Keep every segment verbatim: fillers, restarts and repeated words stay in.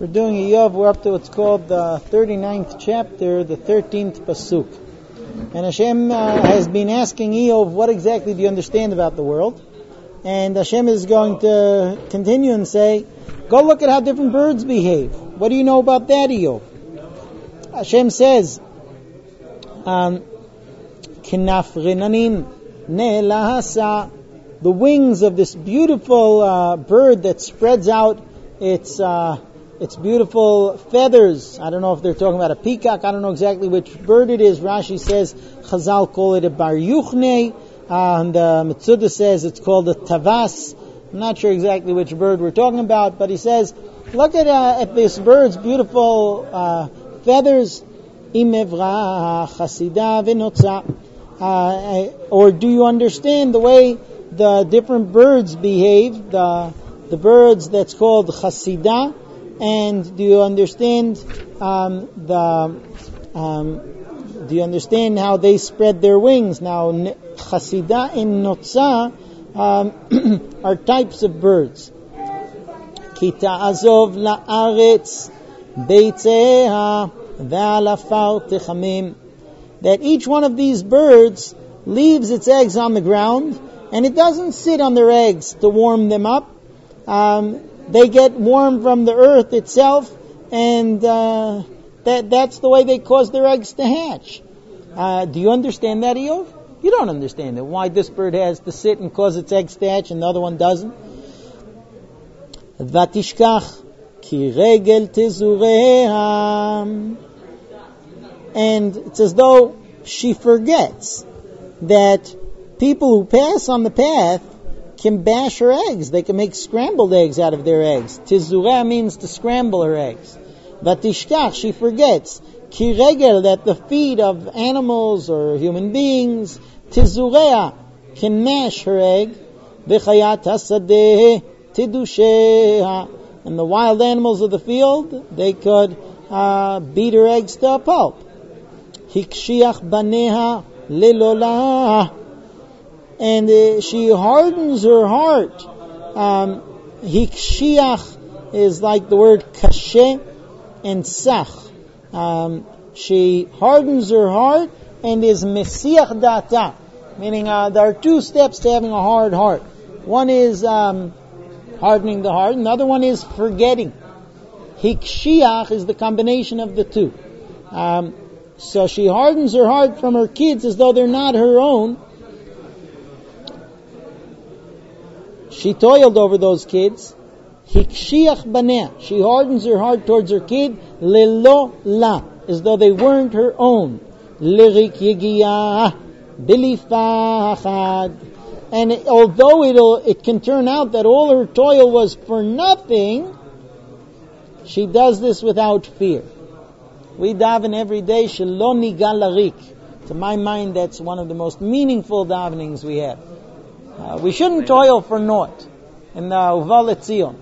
We're doing Iyov. We're up to what's called the thirty-ninth chapter, the thirteenth pasuk. And Hashem uh, has been asking Iyov, what exactly do you understand about the world? And Hashem is going to continue and say, go look at how different birds behave. What do you know about that, Iyov? Hashem says, um, Kinaf Rinanim Ne'lahasa, the wings of this beautiful uh, bird that spreads out its uh, its beautiful feathers. I don't know if they're talking about a peacock. I don't know exactly which bird it is. Rashi says Chazal call it a bar yuchne, uh, and uh, Metzuda says it's called a tavas. I'm not sure exactly which bird we're talking about, but he says, look at uh, at this bird's beautiful uh, feathers. Imevra chasida v'notza. Or do you understand the way the different birds behave? The the birds that's called chasida. And do you understand um, the? Um, do you understand how they spread their wings? Now, chasida and notza um, are types of birds. Ki ta'azov la'aretz beitzeha ve'alafar techamim. That each one of these birds leaves its eggs on the ground, and it doesn't sit on their eggs to warm them up. Um, They get warm from the earth itself, and uh, that that's the way they cause their eggs to hatch. Uh, do you understand that, Iyov? You don't understand it. Why this bird has to sit and cause its eggs to hatch and the other one doesn't? Vatishkach ki regel tezureha. And it's as though she forgets that people who pass on the path can bash her eggs. They can make scrambled eggs out of their eggs. Tizurah means to scramble her eggs. Vatishkach, she forgets. Ki regel, that the feet of animals or human beings, tizurah, can mash her egg. V'chayat hasadeh tidusheha. And the wild animals of the field, they could uh, beat her eggs to a pulp. Hikshiach baneha lilolah. And uh, she hardens her heart. Um, Hikshiach is like the word kashe and sach. Um, she hardens her heart and is mesiach data. Meaning uh, there are two steps to having a hard heart. One is um, hardening the heart, and the other one is forgetting. Hikshiach is the combination of the two. Um, so she hardens her heart from her kids as though they're not her own. She toiled over those kids. Hikshiach baneh. She hardens her heart towards her kid. Lelo la. As though they weren't her own. Lirik yigiyah. Bilifachad. And it, although it'll, it can turn out that all her toil was for nothing, she does this without fear. We daven every day. Shelo nigal larik. To my mind, that's one of the most meaningful davenings we have. Uh, we shouldn't toil for naught. In the Uval Etzion.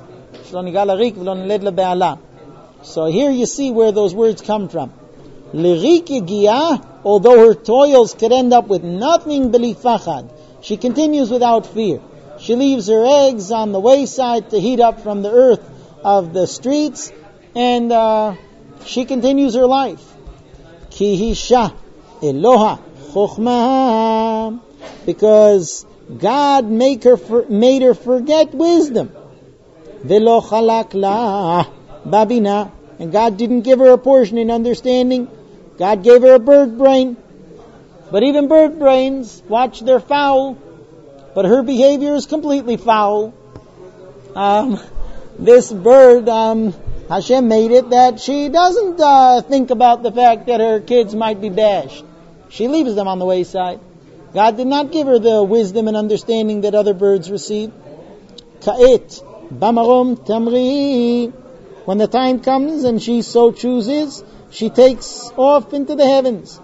So here you see where those words come from. Lirik yigiyah, although her toils could end up with nothing belifachad, she continues without fear. She leaves her eggs on the wayside to heat up from the earth of the streets, and uh, she continues her life. Ki hisha Eloha chokhmah, because God make her for, made her forget wisdom. Velo chalak la babina, and God didn't give her a portion in understanding. God gave her a bird brain. But even bird brains, watch, they're foul. But her behavior is completely foul. Um, this bird, um, Hashem made it that she doesn't uh, think about the fact that her kids might be bashed. She leaves them on the wayside. God did not give her the wisdom and understanding that other birds receive. Ka'et, bamarom tamri. When the time comes and she so chooses, she takes off into the heavens.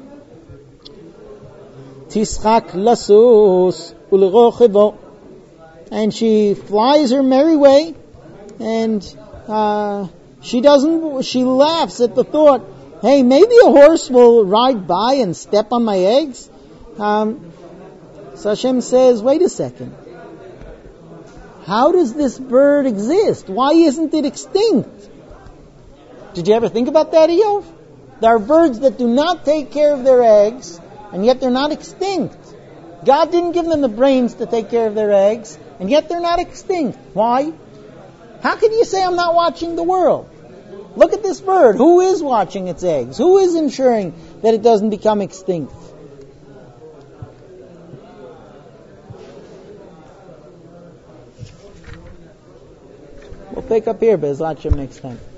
Tischak lasus ulrochivo. And she flies her merry way, and uh, she doesn't, she laughs at the thought, hey, maybe a horse will ride by and step on my eggs. Um, so Hashem says, wait a second. how does this bird exist? Why isn't it extinct? Did you ever think about that, Eov? There are birds that do not take care of their eggs, and yet they're not extinct. God didn't give them the brains to take care of their eggs, and yet they're not extinct. Why? How can you say I'm not watching the world? Look at this bird. Who is watching its eggs? Who is ensuring that it doesn't become extinct? We'll pick up here, Be'ezrat Hashem, next time.